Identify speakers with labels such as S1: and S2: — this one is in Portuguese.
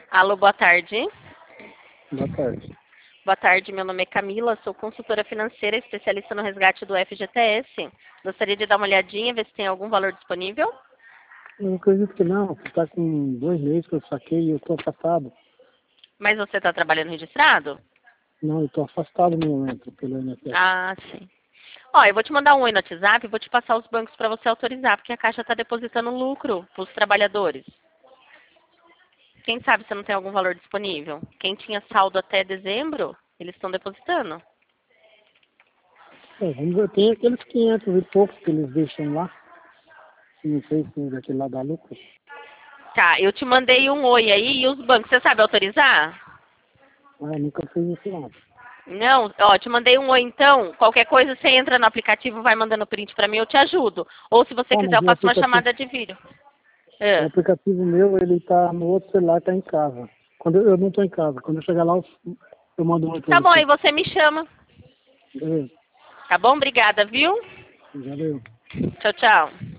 S1: Alô, boa tarde.
S2: Boa tarde.
S1: Boa tarde, meu nome é Camila, sou consultora financeira, especialista no resgate do FGTS. Gostaria de dar uma olhadinha, ver se tem algum valor disponível.
S2: Eu acredito que não, está com 2 meses que eu saquei e eu estou afastado.
S1: Mas você está trabalhando registrado?
S2: Não, eu estou afastado no momento pelo INSS.
S1: Ah, sim. Ó, eu vou te mandar um oi no WhatsApp e vou te passar os bancos para você autorizar, porque a Caixa está depositando lucro para os trabalhadores. Quem sabe se não tem algum valor disponível? Quem tinha saldo até dezembro, eles estão depositando.
S2: Vamos ver, tem aqueles 500 e poucos que eles deixam lá. Não sei se daquele lá dá lucro.
S1: Tá, eu te mandei um oi aí e os bancos, você sabe autorizar?
S2: Ah, eu nunca fiz isso não.
S1: Não, ó, te mandei um oi então. Qualquer coisa você entra no aplicativo, vai mandando print pra mim, eu te ajudo. Ou se você
S2: Ah,
S1: quiser,
S2: mas
S1: eu faço uma chamada de vídeo.
S2: o aplicativo meu, ele está no outro celular, está em casa. Quando eu não estou em casa. Quando eu chegar lá, eu mando um oi para
S1: Tá bom,
S2: você.
S1: aí você me chama.
S2: Beleza?
S1: Tá bom? Obrigada, viu?
S2: Já deu.
S1: Tchau, tchau.